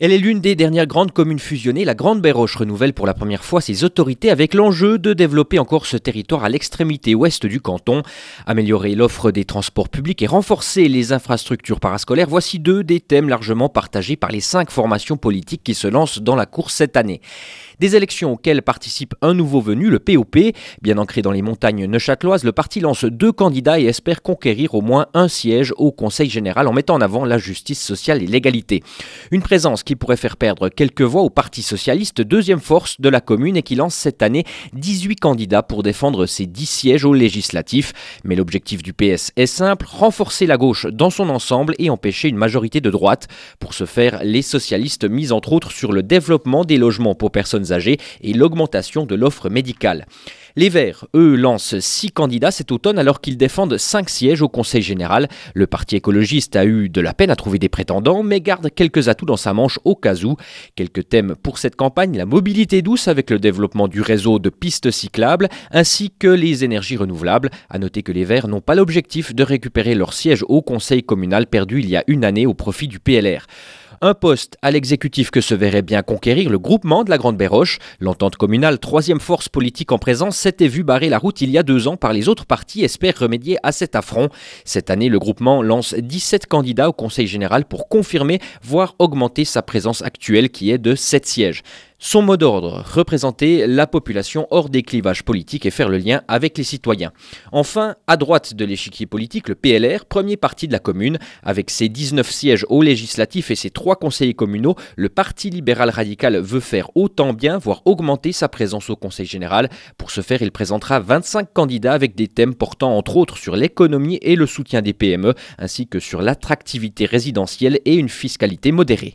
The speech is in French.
Elle est l'une des dernières grandes communes fusionnées. La Grande Baie-Roche renouvelle pour la première fois ses autorités avec l'enjeu de développer encore ce territoire à l'extrémité ouest du canton. Améliorer l'offre des transports publics et renforcer les infrastructures parascolaires, voici deux des thèmes largement partagés par les 5 formations politiques qui se lancent dans la course cette année. Des élections auxquelles participe un nouveau venu, le POP. Bien ancré dans les montagnes neuchâteloises, le parti lance 2 candidats et espère conquérir au moins un siège au Conseil général en mettant en avant la justice sociale et l'égalité. Une présence qui pourrait faire perdre quelques voix au Parti socialiste, deuxième force de la commune et qui lance cette année 18 candidats pour défendre ses 10 sièges aux législatifs. Mais l'objectif du PS est simple, renforcer la gauche dans son ensemble et empêcher une majorité de droite. Pour ce faire, les socialistes misent entre autres sur le développement des logements pour personnes âgées et l'augmentation de l'offre médicale. Les Verts, eux, lancent 6 candidats cet automne alors qu'ils défendent 5 sièges au Conseil général. Le parti écologiste a eu de la peine à trouver des prétendants, mais garde quelques atouts dans sa manche au cas où. Quelques thèmes pour cette campagne, la mobilité douce avec le développement du réseau de pistes cyclables, ainsi que les énergies renouvelables. À noter que les Verts n'ont pas l'objectif de récupérer leur siège au Conseil communal perdu il y a une année au profit du PLR. Un poste à l'exécutif que se verrait bien conquérir le groupement de la Grande Baie-Roche. L'entente communale, 3e force politique en présence, s'était vu barrer la route il y a 2 ans par les autres partis, espèrent remédier à cet affront. Cette année, le groupement lance 17 candidats au Conseil général pour confirmer, voire augmenter sa présence actuelle qui est de 7 sièges. Son mot d'ordre, représenter la population hors des clivages politiques et faire le lien avec les citoyens. Enfin, à droite de l'échiquier politique, le PLR, premier parti de la commune. Avec ses 19 sièges aux législatifs et ses 3 conseillers communaux, le Parti libéral radical veut faire autant bien, voire augmenter sa présence au Conseil général. Pour ce faire, il présentera 25 candidats avec des thèmes portant entre autres sur l'économie et le soutien des PME, ainsi que sur l'attractivité résidentielle et une fiscalité modérée.